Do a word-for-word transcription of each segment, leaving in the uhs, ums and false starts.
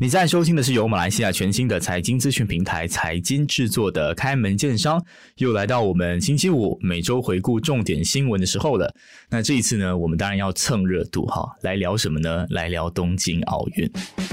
你在收听的是由马来西亚全新的财经资讯平台财经制作的开门见商，又来到我们星期五每周回顾重点新闻的时候了。那这一次呢，我们当然要蹭热度哈，来聊什么呢？来聊东京奥运。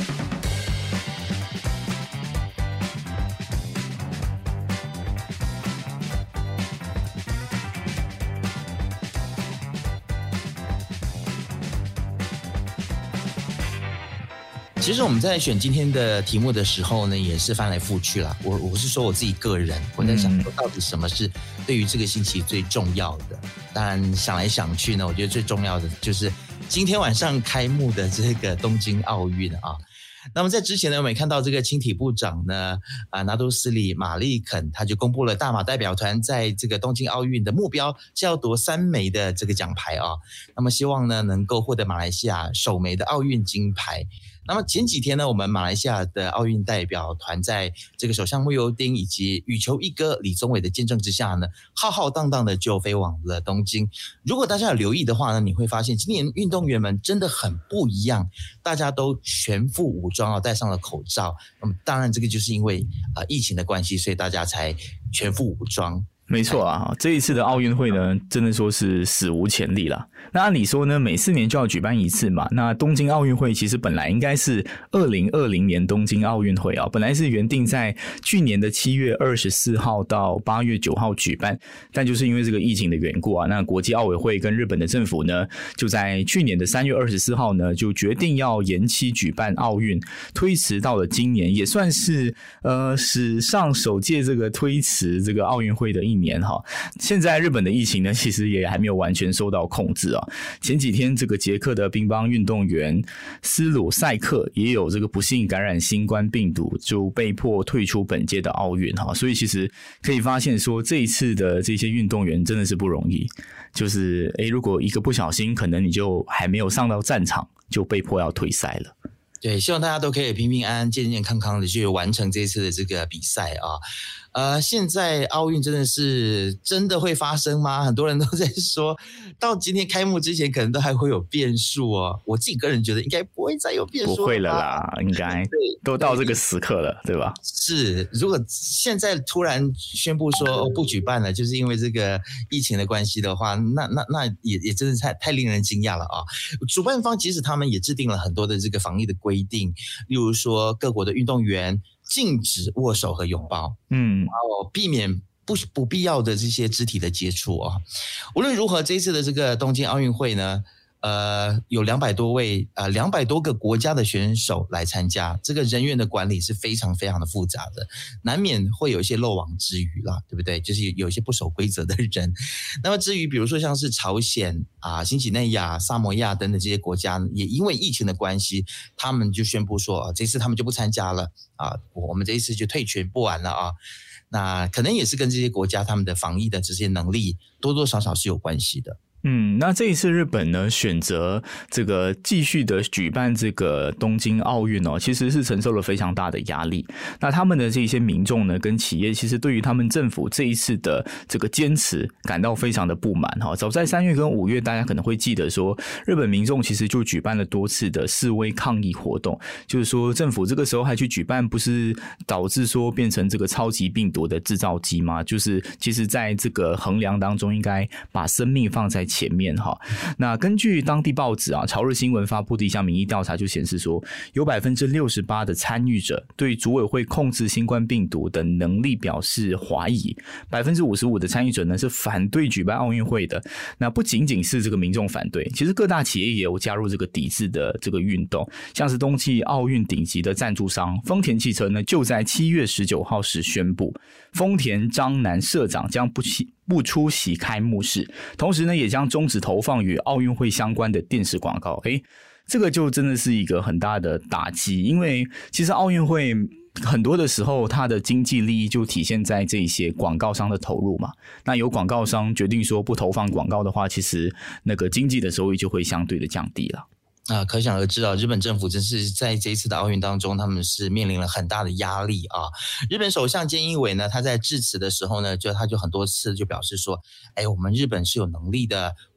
其实我们在选今天的题目的时候呢，也是翻来覆去啦。我我是说我自己个人，我在想说到底什么是对于这个星期最重要的。当然想来想去呢，我觉得最重要的就是今天晚上开幕的这个东京奥运啊。那么在之前呢，我们也看到这个青体部长呢，啊，拿督斯里马利肯他就公布了大马代表团在这个东京奥运的目标是要夺三枚的这个奖牌啊。那么希望呢能够获得马来西亚首枚的奥运金牌。那么前几天呢，我们马来西亚的奥运代表团在这个首相慕尤丁以及羽球一哥李宗伟的见证之下呢，浩浩荡荡的就飞往了东京。如果大家有留意的话呢，你会发现今年运动员们真的很不一样，大家都全副武装啊，戴上了口罩。那么当然这个就是因为呃疫情的关系，所以大家才全副武装。 没错啊，这一次的奥运会呢，真的说是史无前例啦。那按理说呢，每四年就要举办一次嘛。那东京奥运会其实本来应该是二零二零年东京奥运会啊，本来是原定在去年的七月二十四号到八月九号举办，但就是因为这个疫情的缘故啊，那国际奥委会跟日本的政府呢，就在去年的三月二十四号呢，就决定要延期举办奥运，推迟到了今年，也算是呃史上首届这个推迟这个奥运会的一年。年哈，现在日本的疫情呢，其实也还没有完全受到控制啊。前几天这个捷克的乒乓运动员斯鲁塞克也有这个不幸感染新冠病毒，就被迫退出本届的奥运哈。所以其实可以发现说，这一次的这些运动员真的是不容易，就是诶，如果一个不小心，可能你就还没有上到战场，就被迫要退赛了。 对，希望大家都可以平平安安、健健康康的去完成这一次的这个比赛啊。呃，现在奥运真的是真的会发生吗？很多人都在说，到今天开幕之前，可能都还会有变数哦。我自己个人觉得，应该不会再有变数了吧， 不会了啦，应该都到这个时刻了，对吧？ 是，如果现在突然宣布说、哦、不举办了，就是因为这个疫情的关系的话，那那那也也真的太太令人惊讶了啊！主办方即使他们也制定了很多的这个防疫的规定，例如说各国的运动员禁止握手和拥抱，嗯，然后避免不不必要的这些肢体的接触啊。无论如何，这一次的这个东京奥运会呢，呃，有两百多位呃两百多个国家的选手来参加，这个人员的管理是非常非常的复杂的，难免会有一些漏网之鱼啦，对不对？就是有一些不守规则的人。那么至于比如说像是朝鲜啊、新几内亚、萨摩亚等等这些国家，也因为疫情的关系，他们就宣布说啊，这次他们就不参加了啊，我们这一次就退全不玩了啊。那可能也是跟这些国家他们的防疫的这些能力多多少少是有关系的。 嗯，那这一次日本呢选择这个继续的举办这个东京奥运哦，其实是承受了非常大的压力。那他们的这些民众呢跟企业，其实对于他们政府这一次的这个坚持感到非常的不满哈。早在三月跟五月，大家可能会记得说，日本民众其实就举办了多次的示威抗议活动，就是说政府这个时候还去举办，不是导致说变成这个超级病毒的制造机吗？就是其实在这个衡量当中，应该把生命放在前面哈。那根据当地报纸啊，朝日新闻发布的一项民意调查就显示说，有 百分之六十八 的参与者对组委会控制新冠病毒的能力表示怀疑， 百分之五十五 的参与者呢是反对举办奥运会的。那不仅仅是这个民众反对，其实各大企业也有加入这个抵制的这个运动，像是冬季奥运顶级的赞助商丰田汽车呢，就在七月十九号时宣布，丰田章男社长将不起不出席开幕式，同时呢，也将终止投放与奥运会相关的电视广告。诶，这个就真的是一个很大的打击，因为其实奥运会很多的时候，它的经济利益就体现在这些广告商的投入嘛。那有广告商决定说不投放广告的话，其实那个经济的收益就会相对的降低了。 啊，可想而知啊，日本政府真是在这一次的奥运当中，他们是面临了很大的压力啊。日本首相菅义伟呢，他在致辞的时候呢，就他就很多次就表示说，哎，我们日本是有能力的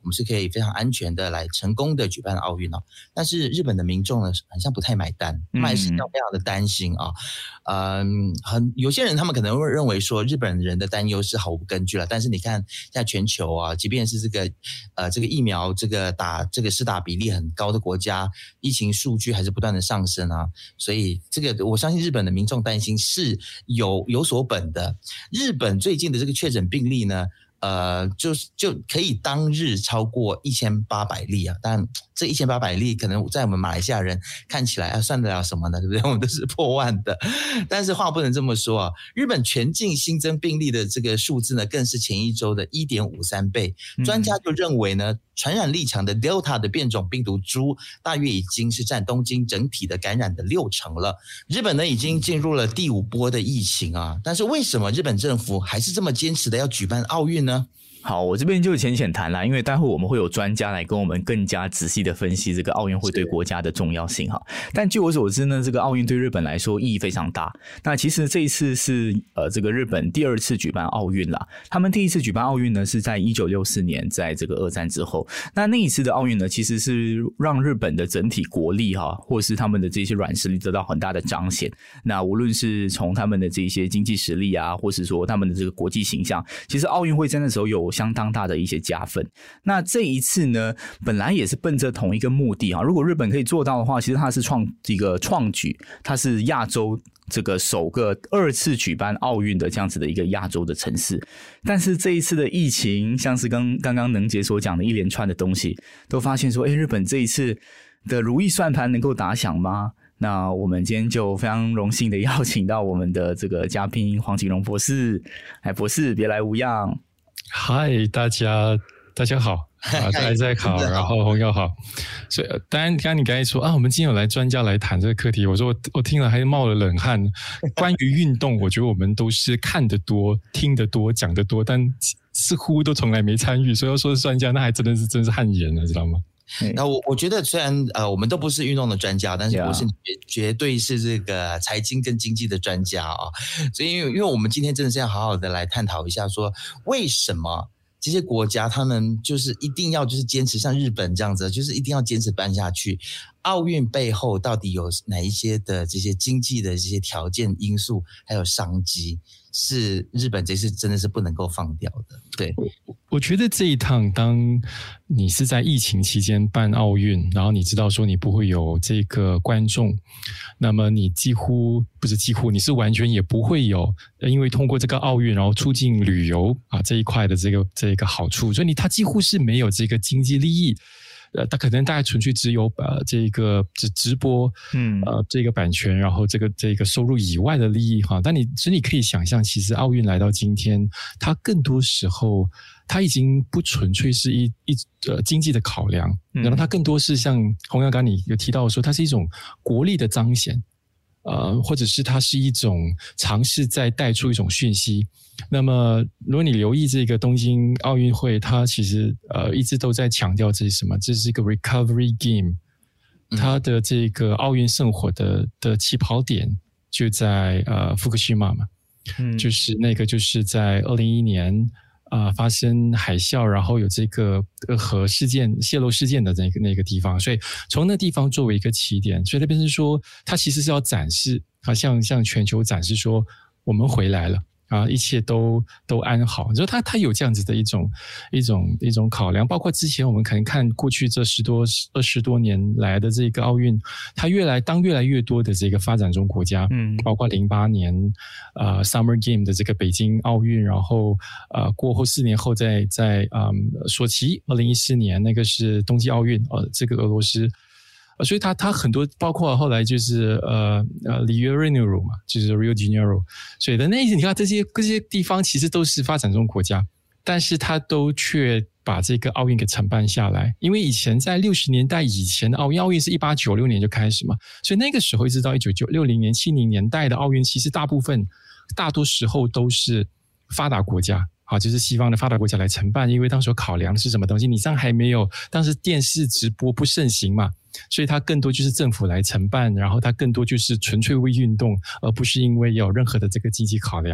我们是可以非常安全的来成功的举办奥运哦。但是日本的民众呢，好像不太买单，他们还是非常的担心啊。嗯，很有些人他们可能会认为说日本人的担忧是毫无根据了，但是你看现在全球啊，即便是这个呃这个疫苗这个打这个施打比例很高的国家，疫情数据还是不断的上升啊，所以这个我相信日本的民众担心是有有所本的。日本最近的这个确诊病例呢，呃，就就可以当日超过一千八百例啊！但这一千八百例可能在我们马来西亚人看起来啊，算得了什么呢？对不对？我们都是破万的。但是话不能这么说啊！日本全境新增病例的这个数字呢，更是前一周的 一点五三倍。专家就认为呢，传染力强的 Delta 的变种病毒株，大约已经是占东京整体的感染的六成了。日本呢，已经进入了第五波的疫情啊！但是为什么日本政府还是这么坚持的要举办奥运呢？ 好，我这边就浅浅谈啦，因为待会我们会有专家来跟我们更加仔细的分析这个奥运会对国家的重要性哈。但据我所知呢，这个奥运对日本来说意义非常大。那其实这一次是呃这个日本第二次举办奥运啦。他们第一次举办奥运呢是在一九六四年，在这个二战之后。那那一次的奥运呢，其实是让日本的整体国力哈，或是他们的这些软实力得到很大的彰显。那无论是从他们的这些经济实力啊，或是说他们的这个国际形象，其实奥运会在那时候有相当大的一些加分。那这一次呢，本来也是奔着同一个目的啊。如果日本可以做到的话，其实它是创一个创举，它是亚洲这个首个二次举办奥运的这样子的一个亚洲的城市。但是这一次的疫情，像是刚刚刚能杰所讲的一连串的东西，都发现说，哎，日本这一次的如意算盘能够打响吗？那我们今天就非常荣幸的邀请到我们的这个嘉宾黄锦荣博士。哎，博士别来无恙。 嗨，大家大家好啊，大家好，然后洪耀好。所以当然，刚刚你刚才说啊，我们今天有来专家来谈这个课题，我说我我听了还冒了冷汗。关于运动，我觉得我们都是看得多、听得多、讲得多，但似乎都从来没参与，所以要说是专家，那还真的是真是汗颜了，知道吗？ 那我我觉得虽然呃我们都不是运动的专家，但是我是绝对是这个财经跟经济的专家啊，所以因为因为我们今天真的是要好好的来探讨一下，说为什么这些国家他们就是一定要就是坚持像日本这样子，就是一定要坚持办下去。奥运背后到底有哪一些的这些经济的这些条件因素，还有商机，是日本这次真的是不能够放掉的。对， 我我觉得这一趟，当你是在疫情期间办奥运，然后你知道说你不会有这个观众，那么你几乎不是几乎，你是完全也不会有，因为通过这个奥运，然后促进旅游啊这一块的这个这个好处，所以你它几乎是没有这个经济利益。呃，它可能大概纯粹只有呃这个直直播，嗯，呃这个版权，然后这个这个收入以外的利益哈。但你所以你可以想象，其实奥运来到今天，它更多时候它已经不纯粹是一一呃经济的考量，然后它更多是像洪耀刚你有提到说，它是一种国力的彰显，呃，或者是它是一种尝试在带出一种讯息。那么，如果你留意这个东京奥运会，它其实呃一直都在强调这是什么？这是一个 recovery game， 它的这个奥运圣火的的起跑点就在呃福克西玛嘛，嗯，就是那个就是在二零一一年啊、呃、发生海啸，然后有这个核事件泄漏事件的那个那个地方，所以从那地方作为一个起点，所以那边是说，它其实是要展示啊，向向全球展示说我们回来了。啊，一切都都安好，就他他有这样子的一种一种一种考量，包括之前我们可能看过去这十多二十多年来的这个奥运，它越来当越来越多的这个发展中国家，嗯，包括零八年呃 Summer Game 的这个北京奥运，然后呃过后四年后在在嗯索契，二零一四年那个是冬季奥运，呃这个俄罗斯。所以他他很多包括后来就是呃呃里约热内卢嘛，就是 Rio de Janeiro， 所以的那你看这些这些地方其实都是发展中国家，但是他都却把这个奥运给承办下来，因为以前在六十年代以前的奥运，奥运是一八九六年就开始嘛，所以那个时候一直到一九六零年、七零年代的奥运，其实大部分大多时候都是发达国家。啊，就是西方的发达国家来承办，因为当时考量的是什么东西？你这样还没有，当时电视直播不盛行嘛，所以它更多就是政府来承办，然后它更多就是纯粹为运动，而不是因为有任何的这个经济考量。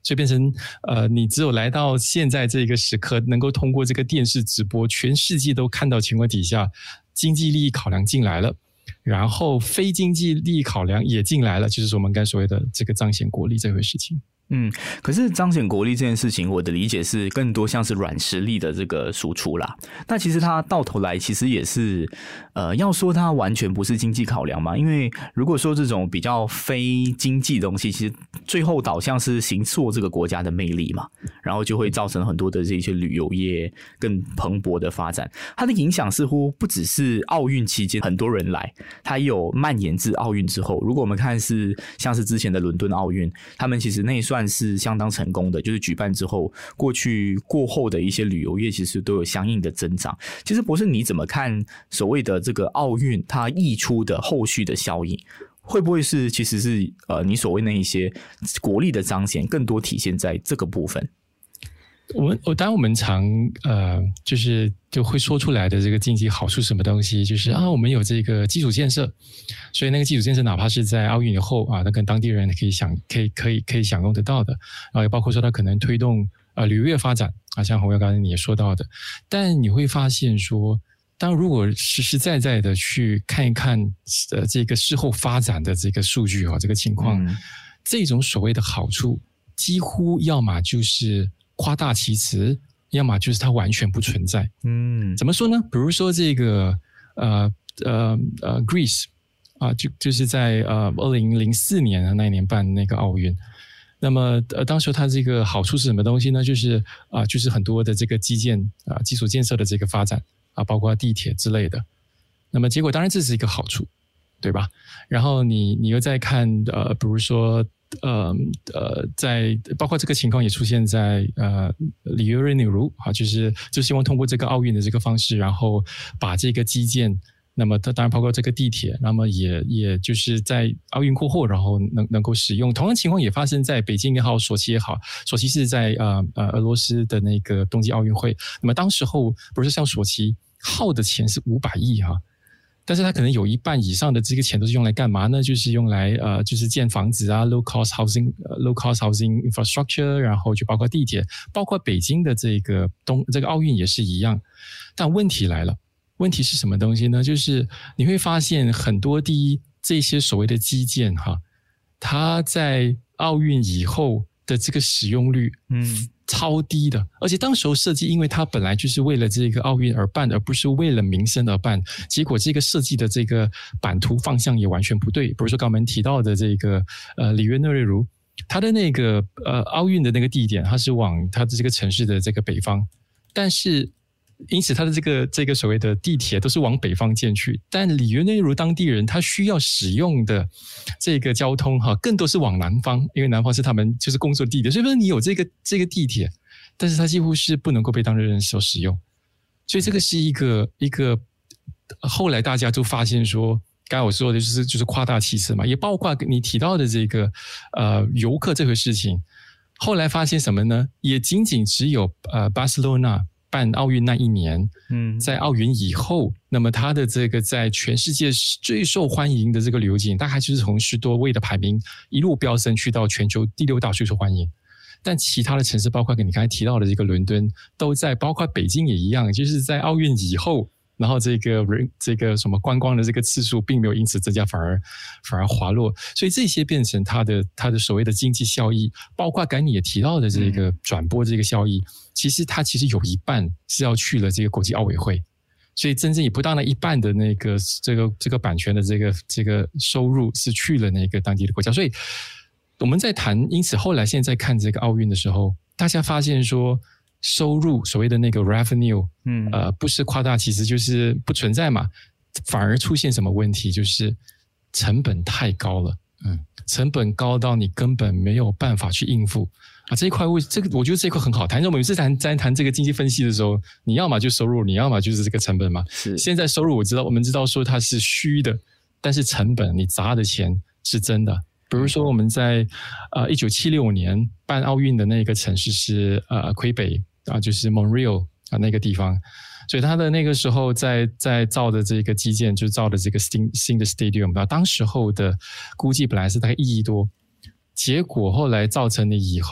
所以变成呃，你只有来到现在这个时刻，能够通过这个电视直播，全世界都看到情况底下，经济利益考量进来了，然后非经济利益考量也进来了，就是我们刚才所谓的这个彰显国力这回事情。 嗯，可是彰显国力这件事情，我的理解是更多像是软实力的这个输出啦。但其实它到头来其实也是，呃，要说它完全不是经济考量嘛，因为如果说这种比较非经济的东西，其实最后导向是形塑这个国家的魅力嘛，然后就会造成很多的这些旅游业更蓬勃的发展。它的影响似乎不只是奥运期间很多人来，它也有蔓延至奥运之后。如果我们看是像是之前的伦敦奥运，他们其实那算是相当成功的，就是举办之后，过去过后的一些旅游业其实都有相应的增长。其实博士你怎么看所谓的这个奥运它溢出的后续的效应，会不会是其实是呃你所谓那一些国力的彰显更多体现在这个部分？ 我们我当然我们常呃就是就会说出来的这个经济好处是什么东西，就是啊我们有这个基础建设，所以那个基础建设哪怕是在奥运以后啊，那跟当地人可以享可以可以可以享用得到的，然后也包括说它可能推动呃旅游业发展啊，像洪耀刚才你也说到的，但你会发现说，当如果实实在在的去看一看呃这个事后发展的这个数据啊，这个情况，嗯、这种所谓的好处几乎要么就是夸大其词，要么就是它完全不存在。嗯，怎么说呢？比如说这个呃呃呃 Greece 啊，就就是在呃二零零四年的那一年办那个奥运。那么呃当时它这个好处是什么东西呢？就是啊、呃、就是很多的这个基建啊、呃、基础建设的这个发展啊，包括地铁之类的。那么结果当然这是一个好处，对吧？然后你你又再看呃比如说。呃呃，在包括这个情况也出现在呃里约热内卢啊，就是就希望通过这个奥运的这个方式，然后把这个基建，那么当然包括这个地铁，那么也也就是在奥运过后，然后能能够使用。同样情况也发生在北京也好，索契也好，索契是在呃呃俄罗斯的那个冬季奥运会，那么当时候不是像索契耗的钱是五百亿哈。但是它可能有一半以上的这个钱都是用来干嘛呢？就是用来呃，就是建房子啊 ，low cost housing、low cost housing infrastructure， 然后就包括地铁，包括北京的这个冬这个奥运也是一样。但问题来了，问题是什么东西呢？就是你会发现很多第一这些所谓的基建哈，它在奥运以后的这个使用率，嗯。超低的，而且当时候设计，因为它本来就是为了这个奥运而办，而不是为了民生而办，结果这个设计的这个版图方向也完全不对。比如说刚刚我们提到的这个呃里约热内卢，它的那个呃奥运的那个地点，它是往它的这个城市的这个北方，但是因此它的这个这个所谓的地铁都是往北方建去，但里约内卢当地人他需要使用的这个交通哈，更多是往南方，因为南方是他们就是工作地点，所以说你有这个这个地铁，但是它几乎是不能够被当地人所使用，所以这个是一个一个后来大家就发现说，刚才我说的就是就是夸大其词嘛，也包括你提到的这个呃游客这回事情，后来发现什么呢？也仅仅只有呃巴塞罗那办奥运那一年，嗯，在奥运以后，那么它的这个在全世界最受欢迎的这个旅游景点，大概就是从十多位的排名一路飙升去到全球第六大最受欢迎。但其他的城市，包括你刚才提到的这个伦敦，都在，包括北京也一样，就是在奥运以后，然后这个人这个什么观光的这个次数并没有因此增加，反而反而滑落，所以这些变成它的它的所谓的经济效益，包括刚才你也提到的这个转播这个效益，其实它其实有一半是要去了这个国际奥委会，所以真正也不到那一半的那个这个这个版权的这个这个收入是去了那个当地的国家，所以我们在谈，因此后来现在看这个奥运的时候，大家发现说。收入所谓的那个 revenue， 嗯，呃，不是夸大其词，就是不存在嘛，反而出现什么问题？就是成本太高了，嗯，成本高到你根本没有办法去应付啊。这一块我这个我觉得这一块很好谈。我们每次谈在谈这个经济分析的时候，你要么就收入，你要么就是这个成本嘛。是。现在收入我知道，我们知道说它是虚的，但是成本你砸的钱是真的。比如说我们在呃一九七六年办奥运的那个城市是呃魁北。啊，就是 Montreal 啊那个地方，所以他的那个时候在在造的这个基建，就造的这个新新的 stadium， 啊，当时候的估计本来是大概一亿多，结果后来造成了以后，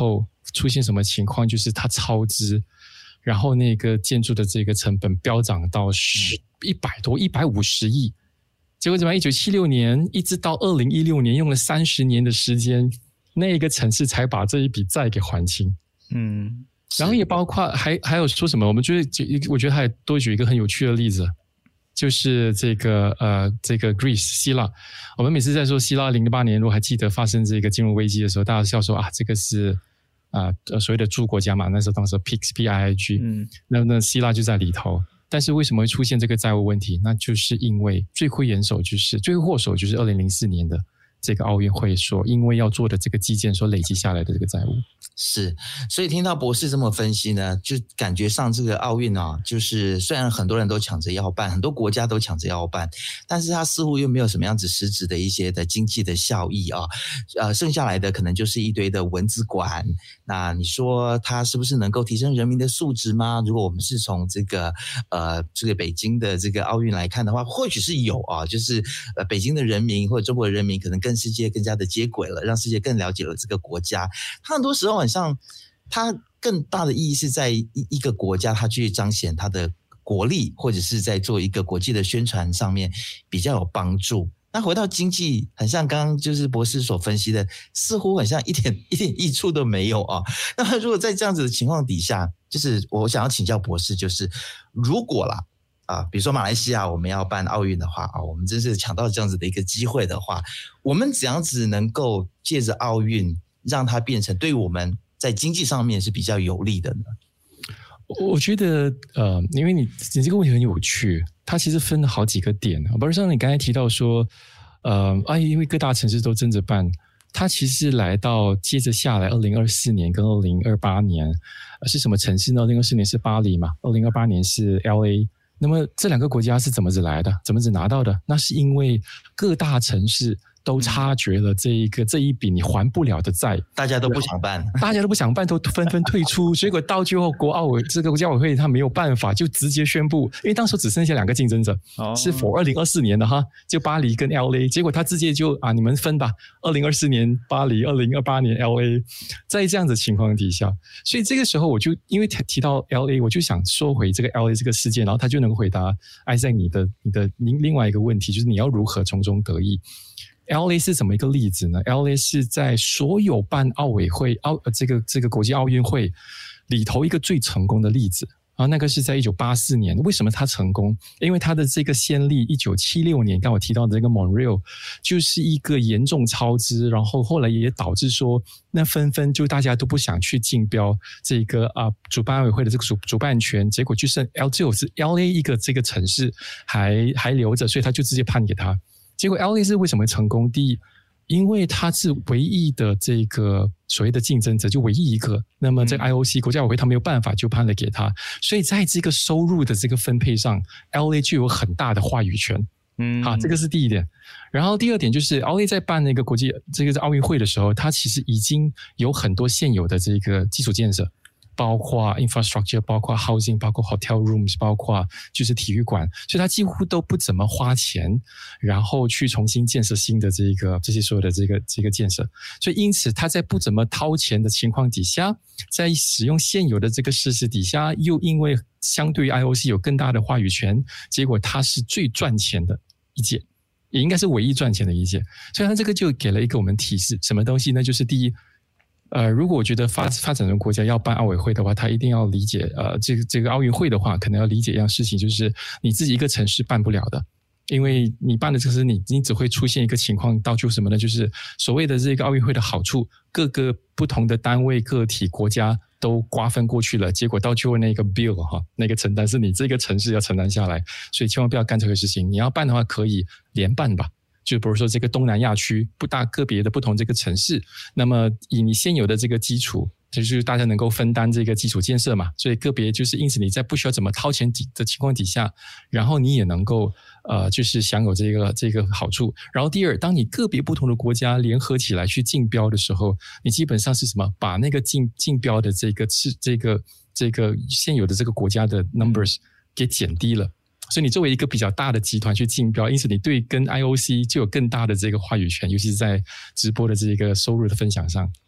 出现什么情况，就是它超支，然后那个建筑的这个成本飙涨到十一百多一百五十亿，结果怎么一九七六年一直到二零一六年用了三十年的时间，那个城市才把这一笔债给还清。 嗯， 然后也包括还还有说什么，我们觉得我觉得还多举一个很有趣的例子。就是这个呃，这个 Greece 希腊，我们每次在说希腊零八年，如果还记得发生这个金融危机的时候，大家笑说啊，这个是啊、呃、所谓的猪国家嘛，那时候当时 P I G P I I G， 嗯，那那希腊就在里头。但是为什么会出现这个债务问题？那就是因为罪魁祸首就是罪魁祸首就是二零零四年的这个奥运会所因为要做的这个基建所累积下来的这个债务。 是，所以听到博士这么分析呢，就感觉上这个奥运啊，就是虽然很多人都抢着要办，很多国家都抢着要办，但是它似乎又没有什么样子实质的一些的经济的效益啊，呃，剩下来的可能就是一堆的文字馆。那你说它是不是能够提升人民的素质吗？如果我们是从这个呃这个北京的这个奥运来看的话，或许是有啊，就是呃北京的人民或者中国的人民可能跟世界更加的接轨了，让世界更了解了这个国家。它很多时候很像，它更大的意义是在一一个国家，它去彰显它的国力，或者是在做一个国际的宣传上面比较有帮助。那回到经济，很像刚刚就是博士所分析的，似乎很像一点一点益处都没有啊。那如果在这样子的情况底下，就是我想要请教博士，就是如果啦啊，比如说马来西亚我们要办奥运的话啊，我们真是抢到这样子的一个机会的话，我们怎样子能够借着奥运让它变成对我们在经济上面是比较有利的呢？ 我觉得呃，因为你你这个问题很有趣，它其实分了好几个点。比如说你刚才提到说，呃，啊，因为各大城市都争着办，它其实来到接着下来，二零二四年跟二零二八年、呃、是什么城市呢？二零二四年是巴黎嘛，二零二八年是 L A。那么这两个国家是怎么子来的？怎么子拿到的？那是因为各大城市都察觉了这一个这一笔你还不了的债， 大家都不想办， 大家都不想办，都纷纷退出。结果到最后，国奥委这个国家委会他没有办法，就直接宣布，因为当时只剩下两个竞争者，哦、是 for 二零二四年的哈，就巴黎跟 L A。结果他直接就啊，你们分吧，二零二四年巴黎，二零二八年 L A。在这样的情况底下，所以这个时候我就因为提到 L A， 我就想说回这个 L A 这个事件，然后他就能够回答Isaac你的你的另另外一个问题，就是你要如何从中得益。L A 是怎么一个例子呢？ L A 是在所有办奥委会奥这个这个国际奥运会里头一个最成功的例子啊，那个是在一九八四年。为什么它成功？因为它的这个先例一九七六年刚我提到的这个 Montreal 就是一个严重超支，然后后来也导致说那纷纷就大家都不想去竞标这个啊主办委会的这个主主办权，结果就剩 L 只有是 L A 一个这个城市还还留着，所以他就直接判给他。结果 L A 是为什么成功？第一，因为它是唯一的这个所谓的竞争者，就唯一一个。那么这个 I O C 国际奥委会他没有办法，就判了给他。所以在这个收入的这个分配上 ，L A 就有很大的话语权。嗯，好，这个是第一点。然后第二点就是 L A 在办那个国际这个奥运会的时候，它其实已经有很多现有的这个基础建设。包括 infrastructure， 包括 housing， 包括 hotel rooms， 包括就是体育馆，所以他几乎都不怎么花钱，然后去重新建设新的这个这些所有的这个这个建设。所以因此他在不怎么掏钱的情况底下，在使用现有的这个设施底下，又因为相对于 I O C 有更大的话语权，结果他是最赚钱的一届，也应该是唯一赚钱的一届。所以他这个就给了一个我们提示，什么东西呢？就是第一。呃，如果我觉得发发展中国家要办奥委会的话，他一定要理解，呃，这个这个奥运会的话，可能要理解一样事情，就是你自己一个城市办不了的，因为你办的这个是你，你只会出现一个情况，到就什么呢？就是所谓的这个奥运会的好处，各个不同的单位、个体、国家都瓜分过去了，结果到最后那个 bill 哈，那个承担是你这个城市要承担下来，所以千万不要干这个事情。你要办的话，可以联办吧。就比如说这个东南亚区不大个别的不同这个城市，那么以你现有的这个基础，就是大家能够分担这个基础建设嘛，所以个别就是因此你在不需要怎么掏钱的情况底下，然后你也能够呃就是享有这个这个好处。然后第二，当你个别不同的国家联合起来去竞标的时候，你基本上是什么？把那个竞竞标的这个是这个这个现有的这个国家的 numbers 给减低了。所以你作为一个比较大的集团去竞标，因此你对跟 I O C 就有更大的这个话语权，尤其是在直播的这个收入的分享上。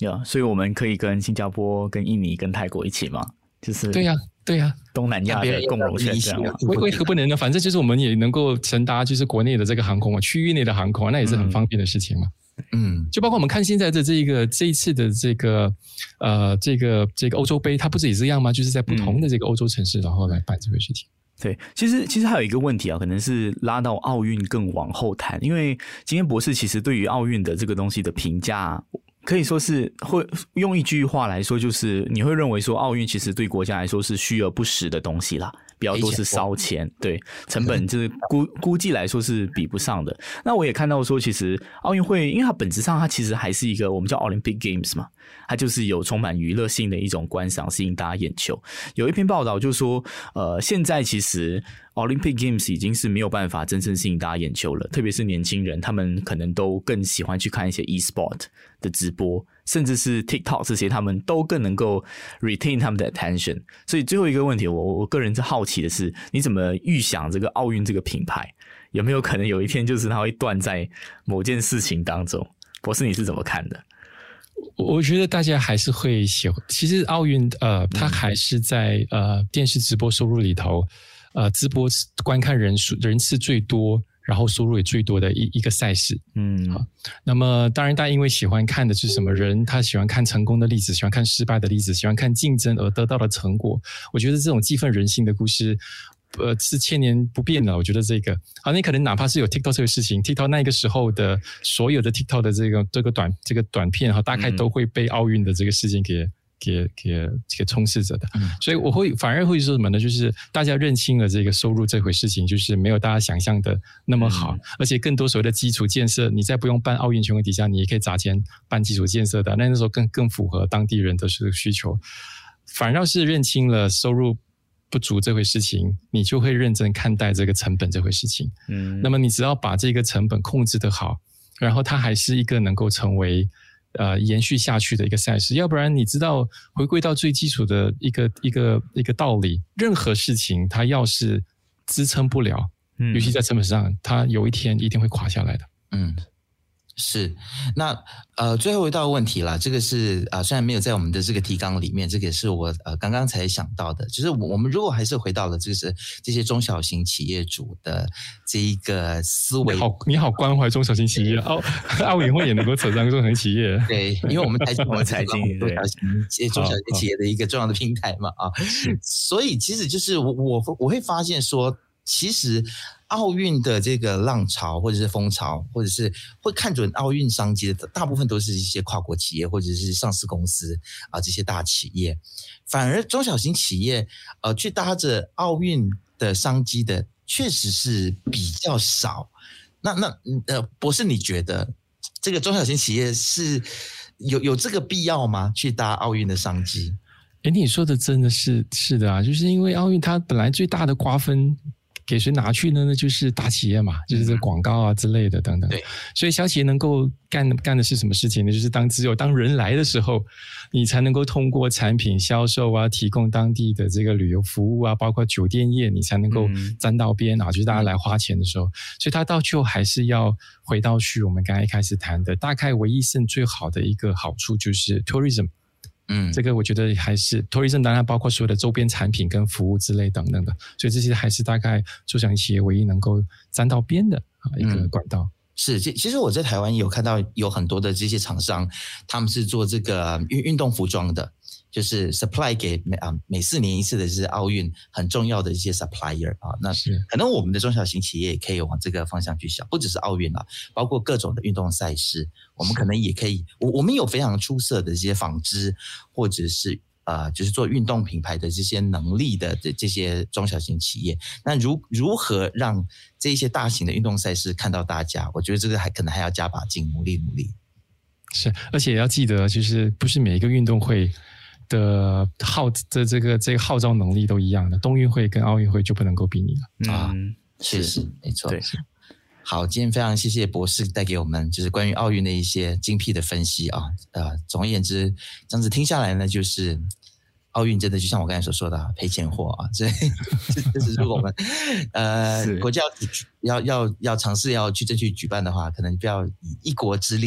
呀、yeah, 所以我们可以跟新加坡、跟印尼、跟泰国一起嘛，就是对呀、啊，对呀、啊， 东南亚的共荣圈这样嘛。 为为何不能呢？反正就是我们也能够乘搭就是国内的这个航空啊，区域内的航空啊，那也是很方便的事情嘛。嗯，就包括我们看现在的这个这一次的这个呃这个这个欧洲杯，它不是也这样吗？就是在不同的这个欧洲城市，然后来办这个事情。 对，其实其实还有一个问题啊，可能是拉到奥运更往后谈，因为今天博士其实对于奥运的这个东西的评价，可以说是会用一句话来说，就是你会认为说奥运其实对国家来说是虚而不实的东西啦，比较多是烧钱，对，成本就是估估计来说是比不上的。那我也看到说，其实奥运会，因为它本质上它其实还是一个我们叫 Olympic Games 嘛，它就是有充满娱乐性的一种观赏，吸引大家眼球。有一篇报道就说，呃，现在其实 Olympic Games 已经是没有办法真正吸引大家眼球了，特别是年轻人，他们可能都更喜欢去看一些 e-sport 的直播，甚至是 TikTok 这些，他们都更能够 retain 他们的 attention。所以最后一个问题，我我个人是好奇的是，你怎么预想这个奥运这个品牌有没有可能有一天就是它会断在某件事情当中？博士，你是怎么看的？ 我觉得大家还是会喜欢。其实奥运呃，它还是在呃电视直播收入里头，呃，直播观看人数人次最多，然后收入也最多的一一个赛事。嗯，好。那么当然，大家因为喜欢看的是什么人，他喜欢看成功的例子，喜欢看失败的例子，喜欢看竞争而得到的成果。我觉得这种激愤人心的故事。呃，是千年不变的。我觉得这个，好，你可能哪怕是有 TikTok 这个事情 ，TikTok 那个时候的所有的 TikTok 的这个这个短这个短片哈，大概都会被奥运的这个事情给、嗯、给给给充斥着的。嗯、所以我会反而会说什么呢？就是大家认清了这个收入这回事情，就是没有大家想象的那么好，嗯、而且更多所谓的基础建设，你在不用办奥运情况底下，你也可以砸钱办基础建设的，那那时候更更符合当地人的需求。反倒是认清了收入不足这回事情，你就会认真看待这个成本这回事情。嗯，那么你只要把这个成本控制得好，然后它还是一个能够成为呃延续下去的一个赛事。要不然你知道，回归到最基础的一个一个一个道理，任何事情它要是支撑不了，嗯，尤其在成本上，它有一天一定会垮下来的。 嗯。是，那呃，最后一道问题啦，这个是啊、呃，虽然没有在我们的这个提纲里面，这个也是我呃刚刚才想到的，就是我们如果还是回到了这是这些中小型企业主的这一个思维， 你好，你好关怀中小型企业，奥奥运会也能够扯上中小型企业， 对，因为我们财经我们财经中小型中小型企业的一个重要的平台嘛啊，所以其实就是我我我会发现说，其实。奥运的这个浪潮或者是风潮，或者是会看准奥运商机的，大部分都是一些跨国企业或者是上市公司啊，这些大企业。反而中小型企业呃去搭着奥运的商机的，确实是比较少。那那呃，博士，你觉得这个中小型企业是有有这个必要吗？去搭奥运的商机？ 哎，你说的真的是是的啊，就是因为奥运它本来最大的瓜分。给谁拿去呢？那就是大企业嘛，就是这广告啊之类的等等。对，所以小企业能够干干的是什么事情呢？就是当只有当人来的时候，你才能够通过产品销售啊，提供当地的这个旅游服务啊，包括酒店业，你才能够沾到边啊，就是大家来花钱的时候。所以它到最后还是要回到去我们刚才一开始谈的，大概唯一剩最好的一个好处就是 tourism。嗯，这个我觉得还是 tourism， 当然包括所有的周边产品跟服务之类等等的，所以这些还是大概中小型企业唯一能够沾到边的一个管道。嗯、 是，其实我在台湾有看到有很多的这些厂商，他们是做这个运运动服装的。就是 supply 给每啊每四年一次的是奥运很重要的一些 supplier 啊，那可能我们的中小型企业也可以往这个方向去想，不只是奥运啦，包括各种的运动赛事，我们可能也可以，我我们有非常出色的这些纺织或者是呃就是做运动品牌的这些能力的这些中小型企业，那如如何让这一些大型的运动赛事看到大家，我觉得这个还可能还要加把劲，努力努力。 是，而且也要记得，就是不是每一个运动会的号的这个这个号召能力都一样的，冬运会跟奥运会就不能够比拟了啊！ 嗯，确实没错。对，好，今天非常谢谢博士带给我们就是关于奥运的一些精辟的分析啊。呃，总而言之，这样子听下来呢，就是奥运真的就像我刚才所说的赔钱货啊，所以就是如果我们呃国家要要要要尝试要去争取举办的话，可能就要以一国之力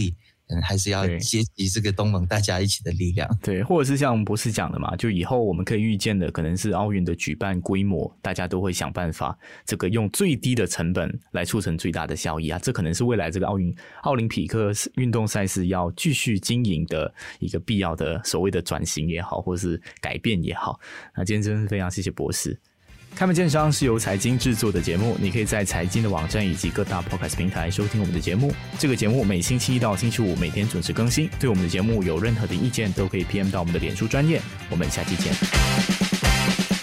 嗯，还是要结集这个东盟大家一起的力量。 对，或者是像博士讲的嘛，就以后我们可以预见的可能是奥运的举办规模，大家都会想办法这个用最低的成本来促成最大的效益啊，这可能是未来这个奥运奥林匹克运动赛事要继续经营的一个必要的所谓的转型也好，或是改变也好。那今天真是非常谢谢博士。开门见山是由财经制作的节目，你可以在财经的网站以及各大 podcast 平台收听我们的节目。这个节目每星期一到星期五每天准时更新。对我们的节目有任何的意见，都可以 P M 到我们的脸书专页。我们下期见。